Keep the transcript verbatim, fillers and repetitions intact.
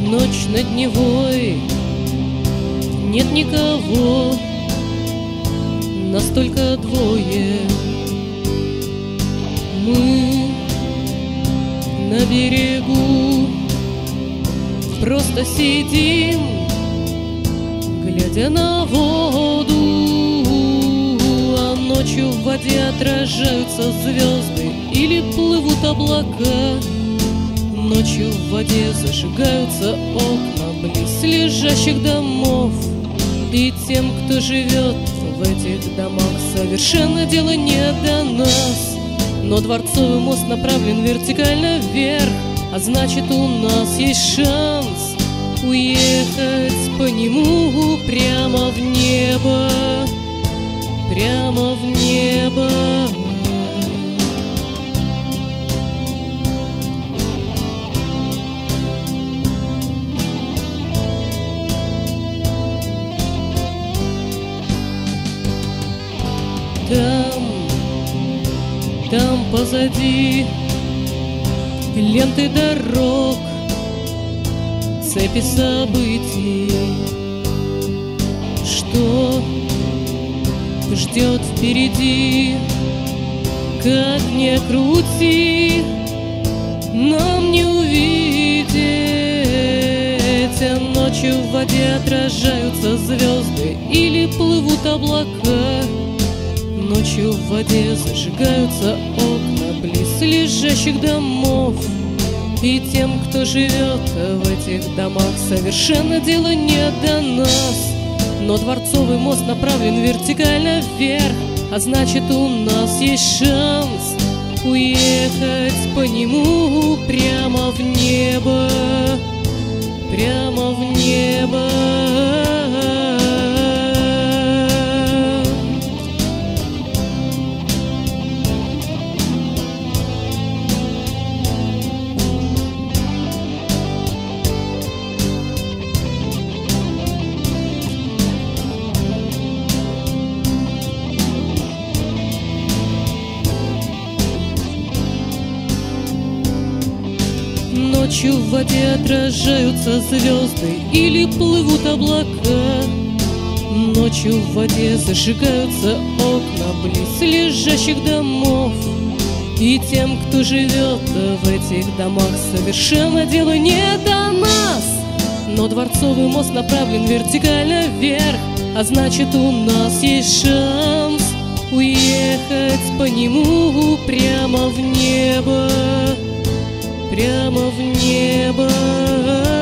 Ночь над Невой, нет никого, нас только двое. Мы на берегу просто сидим, глядя на воду, а ночью в воде отражаются звезды или плывут облака. Ночью в воде зажигаются окна близ лежащих домов, и тем, кто живет в этих домах, совершенно дело не до нас. Но дворцовый мост направлен вертикально вверх, а значит, у нас есть шанс уехать по нему прямо в небо, прямо в небо. Там, там позади ленты дорог, цепи событий. Что ждет впереди, как ни крути, нам не увидеть. А ночью в воде отражаются звезды или плывут облака. Ночью в воде зажигаются окна близ лежащих домов, и тем, кто живет в этих домах, совершенно дело не до нас. Но дворцовый мост направлен вертикально вверх, а значит, у нас есть шанс уехать по нему прямо в небо, прямо в небо. Ночью в воде отражаются звезды или плывут облака. Ночью в воде зажигаются окна близ лежащих домов, и тем, кто живет в этих домах, совершенно дело не до нас. Но дворцовый мост направлен вертикально вверх, а значит, у нас есть шанс уехать по нему прямо в небо, прямо в небо.